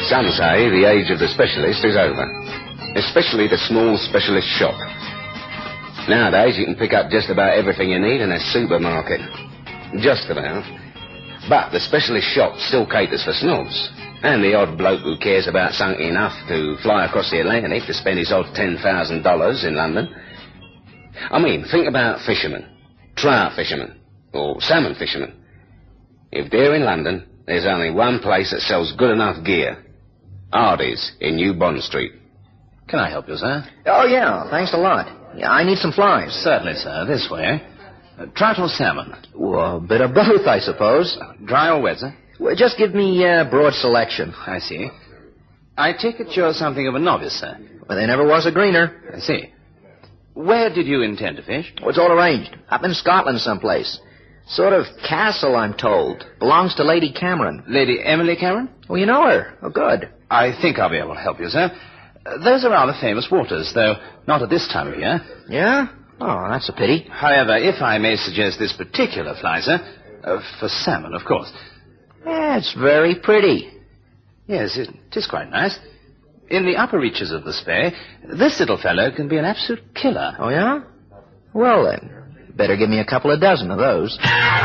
Some say the age of the specialist is over, especially the small specialist shop. Nowadays, you can pick up just about everything you need in a supermarket. Just about. But the specialist shop still caters for snobs, and the odd bloke who cares about something enough to fly across the Atlantic to spend his odd $10,000 in London. I mean, think about fishermen, trout fishermen, or salmon fishermen. If they're in London, there's only one place that sells good enough gear. Hardy's in New Bond Street. Can I help you, sir? Oh, yeah, thanks a lot. Yeah, I need some flies. Certainly, sir. This way. Trout or salmon? Well, a bit of both, I suppose. Dry or wet, sir? Well, just give me a broad selection. I see. I take it you're something of a novice, sir. Well, there never was a greener. I see. Where did you intend to fish? Well, it's all arranged. Up in Scotland someplace. Sort of castle, I'm told. Belongs to Lady Cameron. Lady Emily Cameron? Well, you know her. Oh, good. I think I'll be able to help you, sir. Those are rather famous waters, though not at this time of year. Yeah? Oh, that's a pity. However, if I may suggest this particular fly, sir, for salmon, of course. Yeah, it's very pretty. Yes, it is quite nice. In the upper reaches of the Spey, this little fellow can be an absolute killer. Oh, yeah? Well, then, better give me a couple of dozen of those.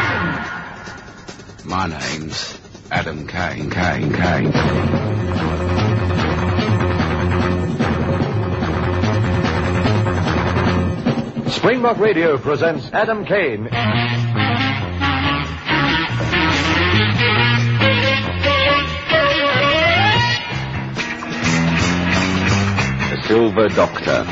My name's Adam Kane. Springbok Radio presents Adam Kane. The Silver Doctor.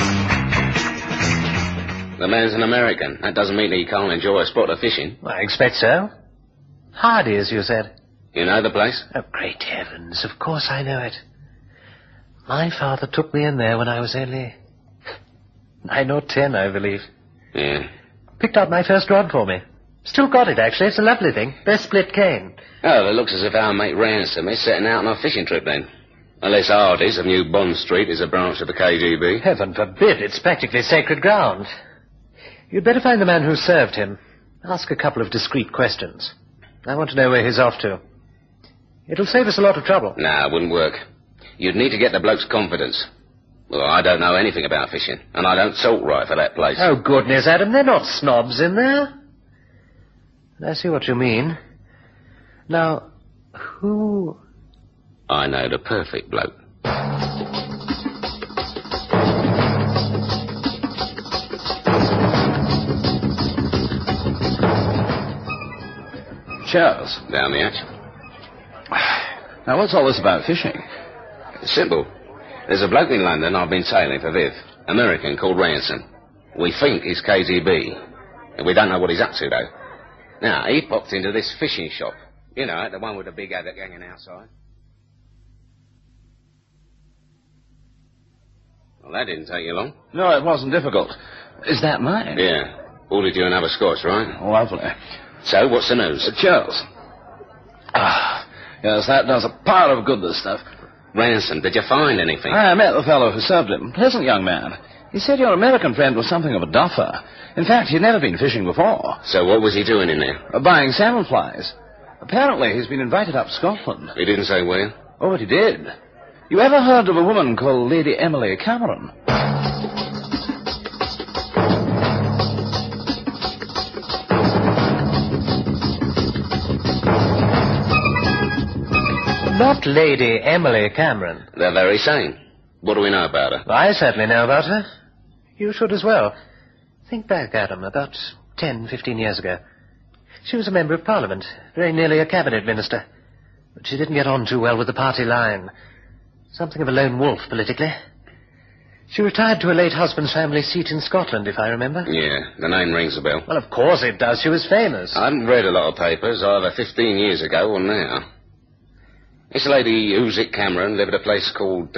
The man's an American. That doesn't mean that he can't enjoy a spot of fishing. I expect so. Hardy's, you said. You know the place? Oh, great heavens. Of course I know it. My father took me in there when I was only 9 or 10, I believe. Yeah. Picked out my first rod for me. Still got it, actually. It's a lovely thing. Best split cane. Oh, it looks as if our mate Ransom is setting out on a fishing trip then. Unless Hardy's of New Bond Street is a branch of the KGB. Heaven forbid. It's practically sacred ground. You'd better find the man who served him. Ask a couple of discreet questions. I want to know where he's off to. It'll save us a lot of trouble. Nah, it wouldn't work. You'd need to get the bloke's confidence. Well, I don't know anything about fishing, and I don't salt right for that place. Oh, goodness, Adam, they're not snobs in there. I see what you mean. Now, who... I know the perfect bloke. Cheers. Down the hatch. Now, what's all this about fishing? It's simple. There's a bloke in London I've been sailing for Viv. American called Ransom. We think he's KGB. And we don't know what he's up to, though. Now, he popped into this fishing shop. You know, the one with the big haddock hanging outside. Well, that didn't take you long. No, it wasn't difficult. Is that mine? Yeah. Ordered you another scotch, right? Lovely. So, what's the news? Cheers. Yes, that does a pile of good, this stuff. Ransom, did you find anything? I met the fellow who served him. Pleasant young man. He said your American friend was something of a duffer. In fact, he'd never been fishing before. So what was he doing in there? Buying salmon flies. Apparently, he's been invited up Scotland. He didn't say where? Oh, but he did. You ever heard of a woman called Lady Emily Cameron? Not Lady Emily Cameron. The very same. What do we know about her? Well, I certainly know about her. You should as well. Think back, Adam, about 10, 15 years ago. She was a member of Parliament, very nearly a cabinet minister. But she didn't get on too well with the party line. Something of a lone wolf, politically. She retired to her late husband's family seat in Scotland, if I remember. Yeah, the name rings a bell. Well, of course it does. She was famous. I haven't read a lot of papers, either 15 years ago or now. This lady, Oozit Cameron, lived at a place called,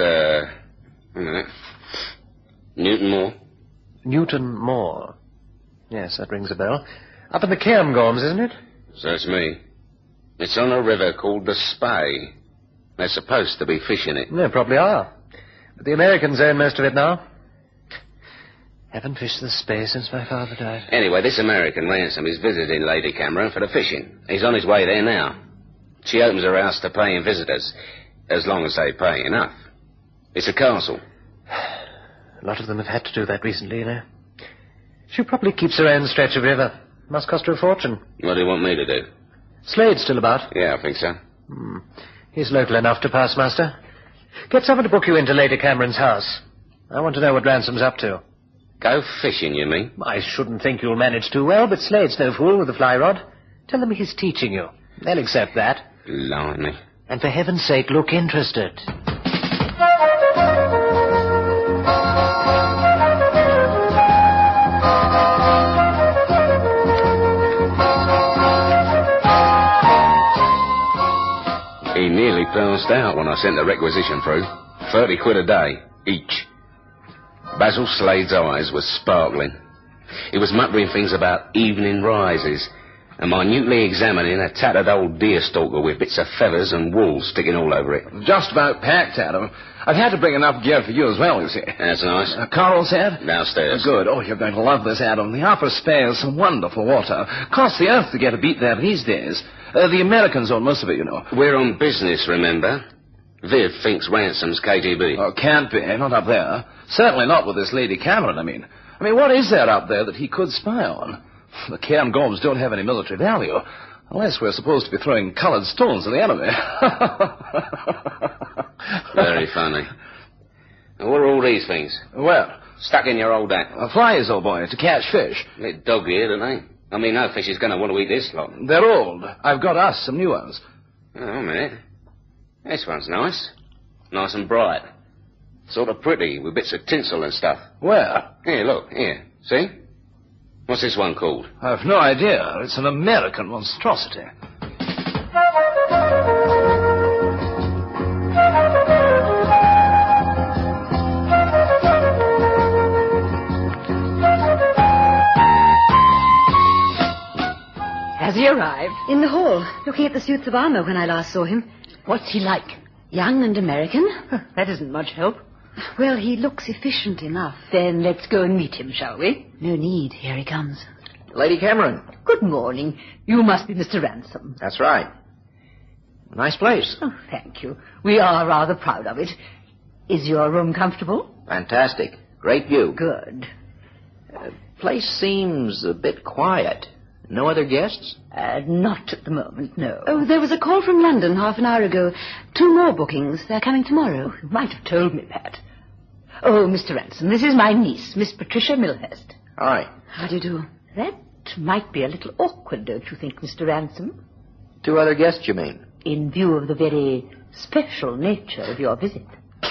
Newton Moor. Newton Moor. Yes, that rings a bell. Up in the Cairngorms, isn't it? So it's me. It's on a river called the Spey. They're supposed to be fishing it. They probably are. But the Americans own most of it now. Haven't fished the Spey since my father died. Anyway, this American Ransom is visiting Lady Cameron for the fishing. He's on his way there now. She opens her house to paying visitors. as long as they pay enough. It's a castle. A lot of them have had to do that recently, you know. She probably keeps her own stretch of river. Must cost her a fortune. What do you want me to do? Slade's still about. Yeah, I think so. He's local enough to pass muster. Get someone to book you into Lady Cameron's house. I want to know what Ransom's up to. Go fishing, you mean? I shouldn't think you'll manage too well, but Slade's no fool with a fly rod. Tell them he's teaching you. They'll accept that. Blimey. And for heaven's sake, look interested. He nearly passed out when I sent the requisition through. 30 quid a day, each. Basil Slade's eyes were sparkling. He was muttering things about evening rises and minutely examining a tattered old deer stalker with bits of feathers and wool sticking all over it. Just about packed, Adam. I've had to bring enough gear for you as well, you see. That's nice. Coral said? Downstairs. Good. Oh, you're going to love this, Adam. The Upper Spey is some wonderful water. Costs the earth to get a beat there these days. The Americans own most of it, you know. We're on business, remember? Viv thinks Ransom's KGB. Oh, can't be. Not up there. Certainly not with this Lady Cameron, I mean, what is there up there that he could spy on? The Cairngorms don't have any military value, unless we're supposed to be throwing coloured stones at the enemy. Very funny. Now, what are all these things? Well, Stuck in your old hat. flies, old boy, to catch fish. A bit dog-eared, aren't they? I mean, no fish is going to want to eat this lot. They're old. I've got us some new ones. Oh, a minute. This one's nice. Nice and bright. Sort of pretty, with bits of tinsel and stuff. Where? Here, look, here. See? What's this one called? I've no idea. It's an American monstrosity. Has he arrived? In the hall, looking at the suits of armor when I last saw him. What's he like? Young and American. That isn't much help. Well, he looks efficient enough. Then let's go and meet him, shall we? No need. Here he comes. Lady Cameron. Good morning. You must be Mr. Ransom. That's right. Nice place. Oh, thank you. We are rather proud of it. Is your room comfortable? Fantastic. Great view. Good. Place seems a bit quiet. No other guests? Not at the moment, no. Oh, there was a call from London half an hour ago. 2 more bookings. They're coming tomorrow. You might have told me that. Oh, Mr. Ransom, this is my niece, Miss Patricia Milhurst. All right. How do you do? That might be a little awkward, don't you think, Mr. Ransom? 2 other guests, you mean? In view of the very special nature of your visit.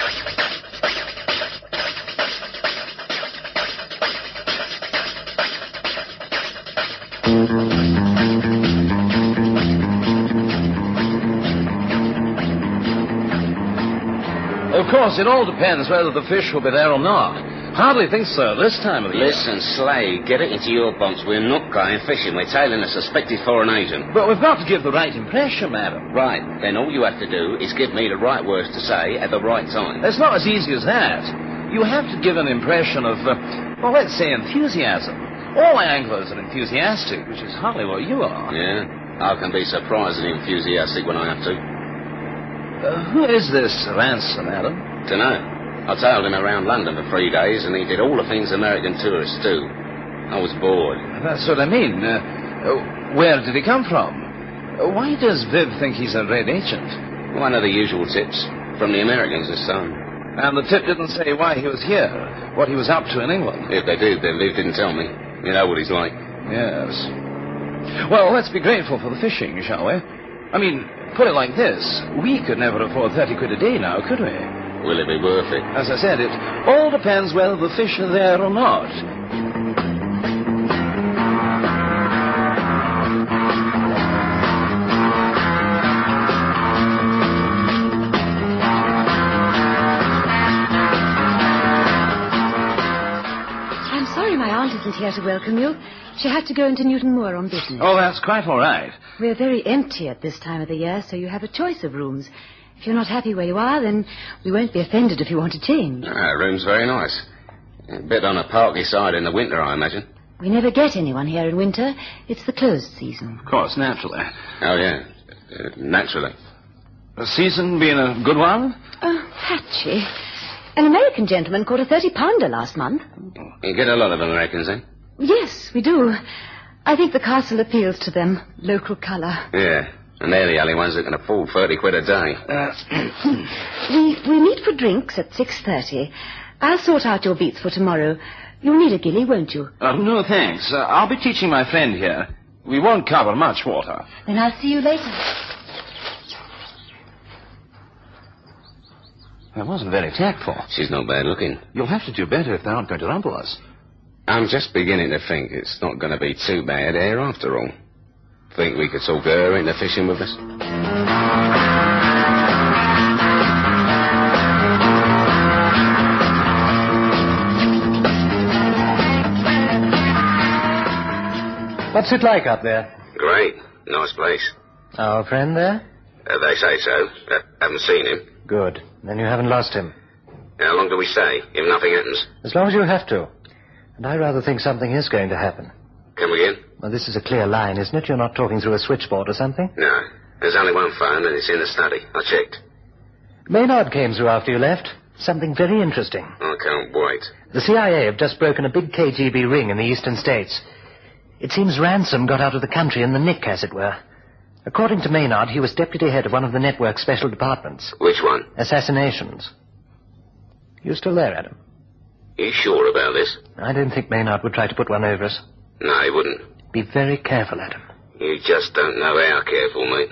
Of course, it all depends whether the fish will be there or not. Hardly think so this time of the year. Listen, Slade, get it into your bunks. We're not going fishing. We're tailing a suspected foreign agent. But we've got to give the right impression, madam. Right. Then all you have to do is give me the right words to say at the right time. It's not as easy as that. You have to give an impression of, let's say enthusiasm. All anglers are enthusiastic, which is hardly what you are. Yeah? I can be surprisingly enthusiastic when I have to. Who is this Ransom, Adam? Dunno. I tailed him around London for 3 days, and he did all the things American tourists do. I was bored. That's what I mean. Where did he come from? Why does Viv think he's a red agent? One of the usual tips. From the Americans this time. And the tip didn't say why he was here, what he was up to in England. If they did, then Viv didn't tell me. You know what he's like. Yes. Well, let's be grateful for the fishing, shall we? I mean, put it like this. We could never afford 30 quid a day now, could we? Will it be worth it? As I said, it all depends whether the fish are there or not. I'm sorry my aunt isn't here to welcome you. She had to go into Newton Moor on business. Oh, that's quite all right. We're very empty at this time of the year, so you have a choice of rooms. If you're not happy where you are, then we won't be offended if you want to change. Room's very nice. A bit on a parky side in the winter, I imagine. We never get anyone here in winter. It's the closed season. Of course, naturally. Oh, yeah. Naturally. The season been a good one? Oh, patchy. An American gentleman caught a 30-pounder last month. You get a lot of Americans, eh? Yes, we do. I think the castle appeals to them. Local colour. Yeah. And they're the only ones that can afford 30 quid a day. We meet for drinks at 6:30. I'll sort out your beats for tomorrow. You'll need a gilly, won't you? No, thanks. I'll be teaching my friend here. We won't cover much water. Then I'll see you later. That wasn't very tactful. She's not bad looking. You'll have to do better if they aren't going to rumble us. I'm just beginning to think it's not going to be too bad here after all. Think we could talk her into fishing with us? What's it like up there? Great. Nice place. Our friend there? They say so. Haven't seen him. Good. Then you haven't lost him. How long do we stay, if nothing happens? As long as you have to. And I rather think something is going to happen. Come again? Well, this is a clear line, isn't it? You're not talking through a switchboard or something? No. There's only one phone, and it's in the study. I checked. Maynard came through after you left. Something very interesting. I can't wait. The CIA have just broken a big KGB ring in the eastern states. It seems Ransom got out of the country in the nick, as it were. According to Maynard, he was deputy head of one of the network's special departments. Which one? Assassinations. You still there, Adam? You sure about this? I don't think Maynard would try to put one over us. No, he wouldn't. Be very careful, Adam. You just don't know how careful, mate.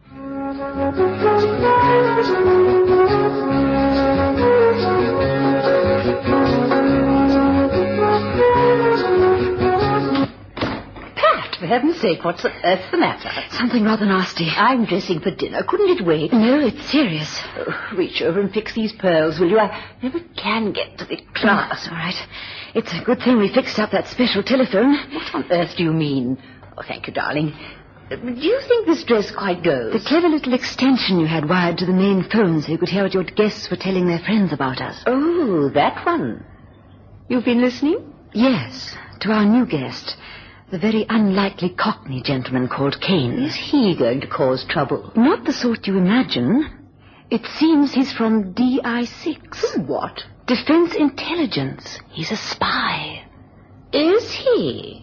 For heaven's sake, what's the matter? Something rather nasty. I'm dressing for dinner. Couldn't it wait? No, it's serious. Oh, reach over and fix these pearls, will you? I never can get to the class. All right. It's a good thing we fixed up that special telephone. What on earth do you mean? Oh, thank you, darling. Do you think this dress quite goes? The clever little extension you had wired to the main phone so you could hear what your guests were telling their friends about us. Oh, that one. You've been listening? Yes, to our new guest. The very unlikely Cockney gentleman called Kane. Is he going to cause trouble? Not the sort you imagine. It seems he's from DI6. What? Defense Intelligence. He's a spy. Is he?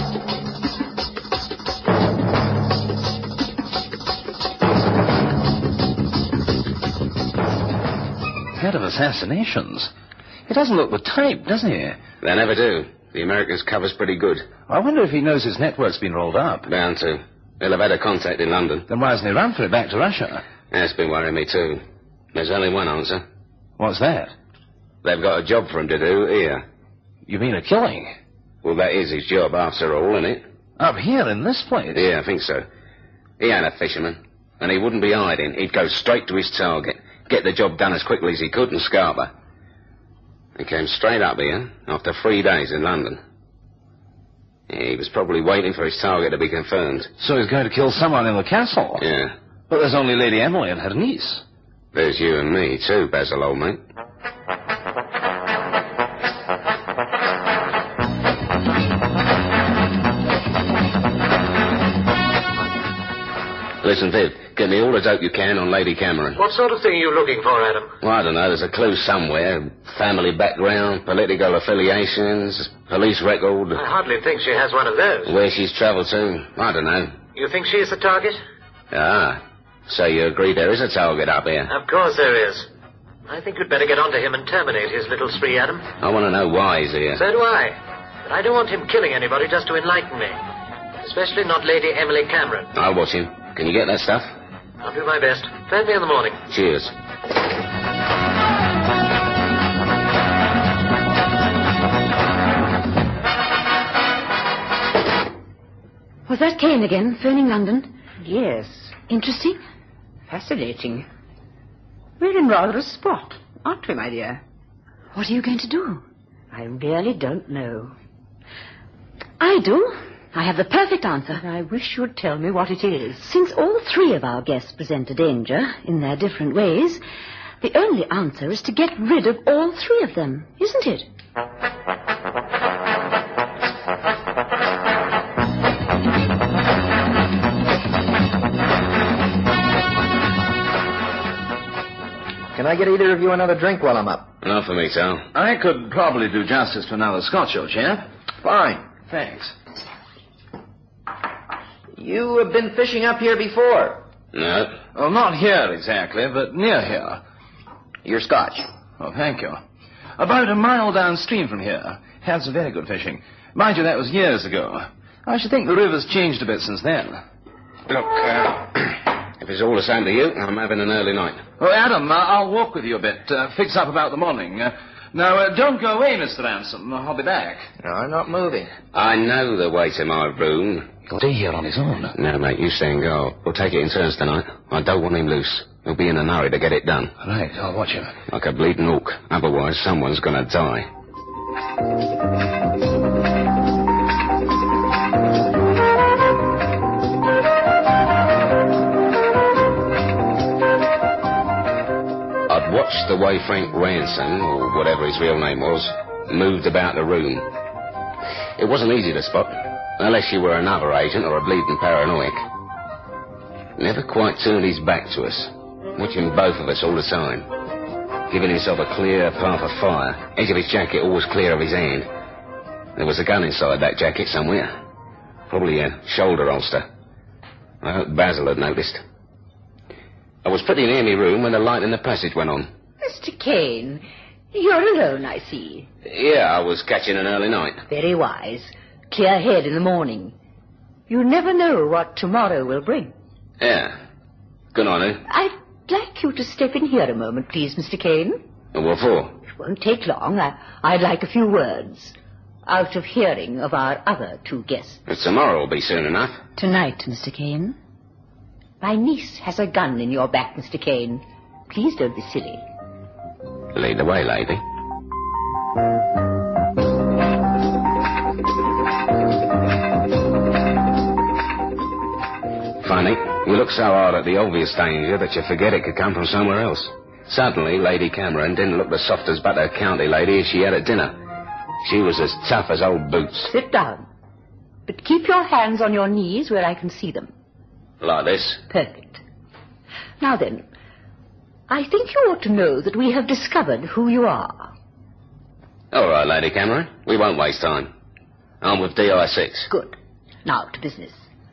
Head of assassinations. He doesn't look the type, does he? They never do. The Americans' cover's pretty good. I wonder if he knows his network's been rolled up. Bound to. He'll have had a contact in London. Then why hasn't he run for it back to Russia? That's been worrying me, too. There's only one answer. What's that? They've got a job for him to do here. You mean a killing? Well, that is his job, after all, isn't it? Up here in this place? Yeah, I think so. He ain't a fisherman, and he wouldn't be hiding. He'd go straight to his target, get the job done as quickly as he could in Scarborough. He came straight up here after 3 days in London. Yeah, he was probably waiting for his target to be confirmed. So he's going to kill someone in the castle? Yeah. But there's only Lady Emily and her niece. There's you and me, too, Basil, old mate. Listen, Viv, get me all the dope you can on Lady Cameron. What sort of thing are you looking for, Adam? Well, I don't know. There's a clue somewhere. Family background, political affiliations, police record. I hardly think she has one of those. Where she's travelled to. I don't know. You think she is the target? Ah. So you agree there is a target up here? Of course there is. I think you'd better get onto him and terminate his little spree, Adam. I want to know why he's here. So do I. But I don't want him killing anybody just to enlighten me. Especially not Lady Emily Cameron. I'll watch him. Can you get that stuff? I'll do my best. Phone me in the morning. Cheers. Was that Kane again, phoning London? Yes. Interesting? Fascinating. We're in rather a spot, aren't we, my dear? What are you going to do? I really don't know. I do. I have the perfect answer. I wish you'd tell me what it is. Since all three of our guests present a danger in their different ways, the only answer is to get rid of all three of them, isn't it? Can I get either of you another drink while I'm up? Not for me, Sal. I could probably do justice to another scotch, old chap. Fine. Thanks. You have been fishing up here before. No. Well, not here exactly, but near here. You're Scotch. Oh, thank you. About a mile downstream from here. Had some very good fishing. Mind you, that was years ago. I should think the river's changed a bit since then. Look, if it's all the same to you, I'm having an early night. Oh, Adam, I'll walk with you a bit. Fix up about the morning. Now, don't go away, Mr. Ransom. I'll be back. No, I'm not moving. I know the way to my room. He'll stay here on his own. No, mate, you stay and go. We'll take it in turns tonight. I don't want him loose. He'll be in a hurry to get it done. Right, I'll watch him. Like a bleeding hawk. Otherwise, someone's going to die. I'd watched the way Frank Ransom, or whatever his real name was, moved about the room. It wasn't easy to spot, unless you were another agent or a bleeding paranoiac. Never quite turned his back to us, watching both of us all the time, giving himself a clear path of fire, edge of his jacket always clear of his hand. There was a gun inside that jacket somewhere, probably a shoulder holster. I hope Basil had noticed. I was pretty near my room when the light in the passage went on. Mr. Kane, you're alone, I see. Yeah, I was catching an early night. Very wise. Clear head in the morning. You never know what tomorrow will bring. Yeah. Good on you. I'd like you to step in here a moment, please, Mr. Kane. What for? It won't take long. I'd like a few words. Out of hearing of our other two guests. Tomorrow will be soon enough. Tonight, Mr. Kane. My niece has a gun in your back, Mr. Kane. Please don't be silly. Lead the way, lady. Funny, you look so hard at the obvious danger that you forget it could come from somewhere else. Suddenly, Lady Cameron didn't look the soft as butter county lady as she had at dinner. She was as tough as old boots. Sit down. But keep your hands on your knees where I can see them. Like this? Perfect. Now then, I think you ought to know that we have discovered who you are. All right, Lady Cameron. We won't waste time. I'm with DI6. Good. Now to business.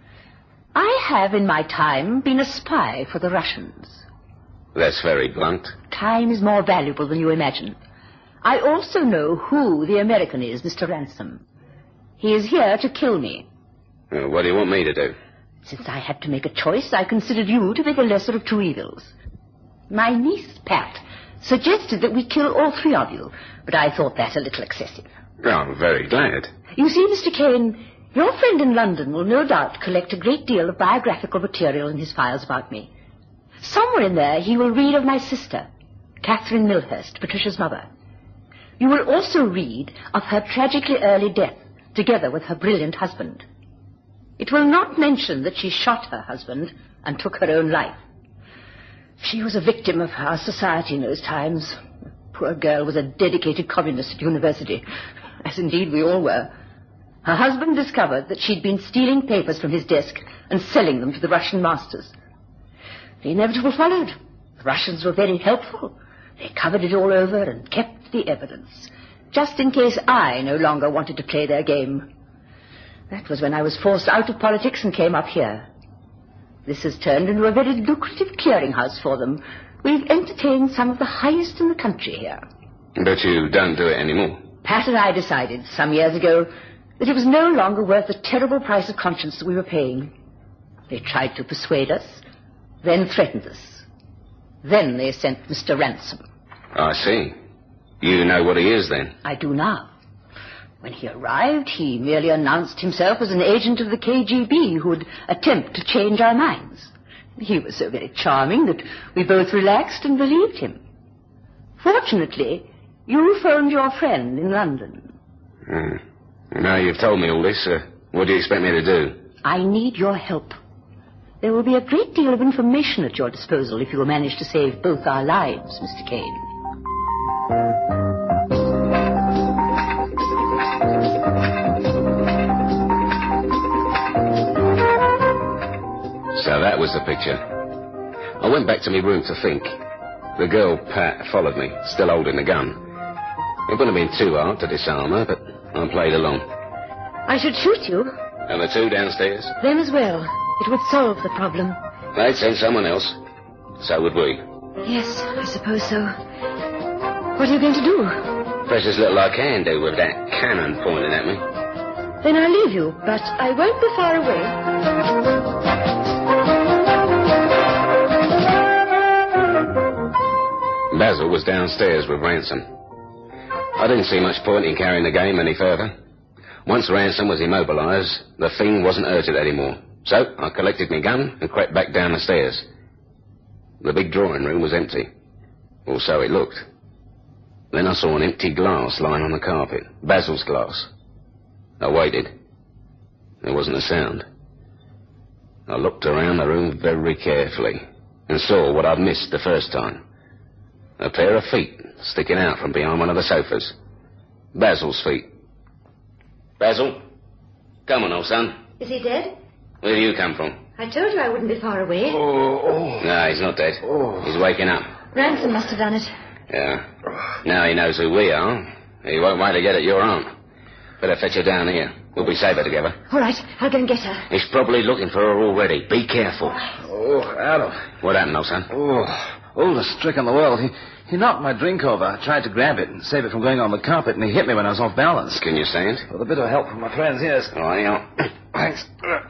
I have in my time been a spy for the Russians. That's very blunt. Time is more valuable than you imagine. I also know who the American is, Mr. Ransom. He is here to kill me. What do you want me to do? Since I had to make a choice, I considered you to be the lesser of two evils. My niece, Pat, suggested that we kill all three of you, but I thought that a little excessive. Oh, I'm very glad. You see, Mr. Kane, your friend in London will no doubt collect a great deal of biographical material in his files about me. Somewhere in there he will read of my sister, Catherine Milhurst, Patricia's mother. You will also read of her tragically early death, together with her brilliant husband. It will not mention that she shot her husband and took her own life. She was a victim of our society in those times. The poor girl was a dedicated communist at university, as indeed we all were. Her husband discovered that she'd been stealing papers from his desk and selling them to the Russian masters. The inevitable followed. The Russians were very helpful. They covered it all over and kept the evidence, just in case I no longer wanted to play their game. That was when I was forced out of politics and came up here. This has turned into a very lucrative clearinghouse for them. We've entertained some of the highest in the country here. But you don't do it anymore. Pat and I decided some years ago that it was no longer worth the terrible price of conscience that we were paying. They tried to persuade us, then threatened us. Then they sent Mr. Ransom. I see. You know what he is, then? I do now. When he arrived, he merely announced himself as an agent of the KGB who would attempt to change our minds. He was so very charming that we both relaxed and believed him. Fortunately, you phoned your friend in London. Now you've told me all this, what do you expect me to do? I need your help. There will be a great deal of information at your disposal if you will manage to save both our lives, Mr. Kane. So that was the picture. I went back to my room to think. The girl, Pat, followed me, still holding the gun. It wouldn't have been too hard to disarm her, but I played along. I should shoot you. And the two downstairs? Them as well. It would solve the problem. They'd send someone else. So would we. Yes, I suppose so. What are you going to do? Precious little I can do with that cannon pointing at me. Then I'll leave you, but I won't be far away. Basil was downstairs with Ransom. I didn't see much point in carrying the game any further. Once Ransom was immobilized, the thing wasn't urgent anymore. So I collected my gun and crept back down the stairs. The big drawing room was empty. Or so it looked. Then I saw an empty glass lying on the carpet. Basil's glass. I waited. There wasn't a sound. I looked around the room very carefully and saw what I'd missed the first time. A pair of feet sticking out from behind one of the sofas. Basil's feet. Basil? Come on, old son. Is he dead? Where do you come from? I told you I wouldn't be far away. No, he's not dead. He's waking up. Ransom must have done it. Yeah. Now he knows who we are. He won't wait to get at your aunt. Better fetch her down here. We'll be safer together. All right, I'll go and get her. He's probably looking for her already. Be careful. Oh, Adam. What happened, old son? Oldest trick in the world. He knocked my drink over. I tried to grab it and save it from going on the carpet, and he hit me when I was off balance. Can you stand? With a bit of help from my friends, yes. Oh, hang on. Thanks.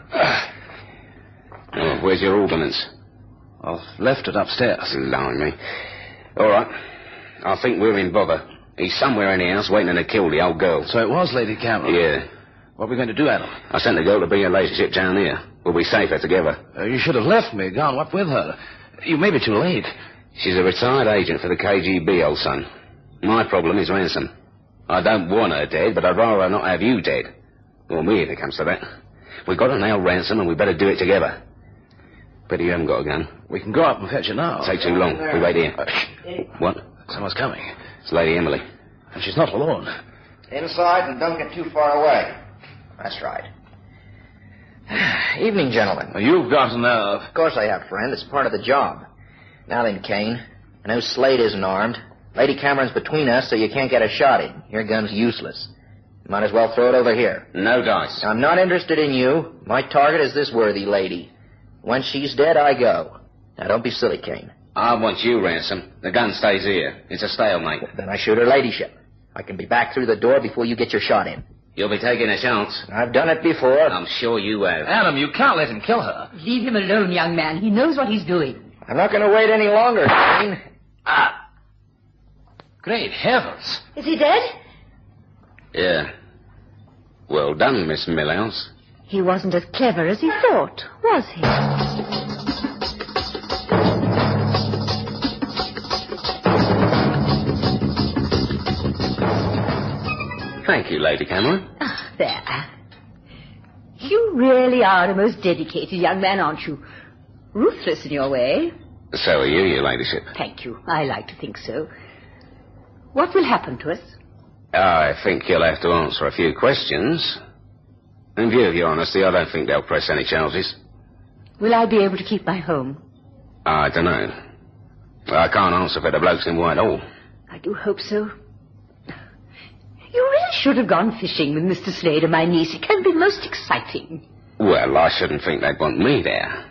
Oh, where's your ordnance? I've left it upstairs. Blimey. All right. I think we're in bother. He's somewhere in the house waiting to kill the old girl. So it was Lady Cameron? Yeah. What are we going to do, Adam? I sent the girl to bring her ladyship down here. We'll be safer together. You should have left me, gone up with her. You may be too late. She's a retired agent for the KGB, old son. My problem is Ransom. I don't want her dead, but I'd rather not have you dead. Or me, if it comes to that. We've got to nail Ransom, and we better do it together. Pity you haven't got a gun. We can go up and fetch her now. Take too long. We wait here. What? Someone's coming. It's Lady Emily. And she's not alone. Inside and don't get too far away. That's right. Evening, gentlemen. Well, you've got a nerve. Of course I have, friend. It's part of the job. Now then, Kane. I know Slade isn't armed. Lady Cameron's between us, so you can't get a shot in. Your gun's useless. You might as well throw it over here. No dice. I'm not interested in you. My target is this worthy lady. Once she's dead, I go. Now, don't be silly, Kane. I want you, Ransom. The gun stays here. It's a stalemate. Then I shoot her ladyship. I can be back through the door before you get your shot in. You'll be taking a chance. I've done it before. I'm sure you have. Adam, you can't let him kill her. Leave him alone, young man. He knows what he's doing. I'm not going to wait any longer, Kane. Great heavens. Is he dead? Yeah. Well done, Miss Millhouse. He wasn't as clever as he thought, was he? Thank you, Lady Cameron. Ah, there. You really are a most dedicated young man, aren't you? Ruthless in your way. So are you, your ladyship. Thank you. I like to think so. What will happen to us? I think you'll have to answer a few questions. In view of your honesty, I don't think they'll press any charges. Will I be able to keep my home? I don't know. I can't answer for the blokes in Whitehall. I do hope so. You really should have gone fishing with Mr. Slade and my niece. It can be most exciting. Well, I shouldn't think they'd want me there.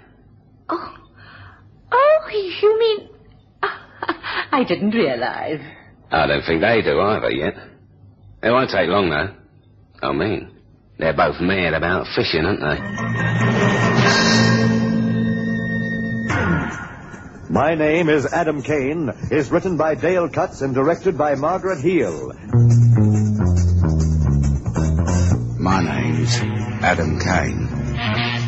Oh, you mean... I didn't realize. I don't think they do either yet. It won't take long, though. I mean, they're both mad about fishing, aren't they? My Name is Adam Kane is written by Dale Cutts and directed by Margaret Heel. My name's Adam Kane.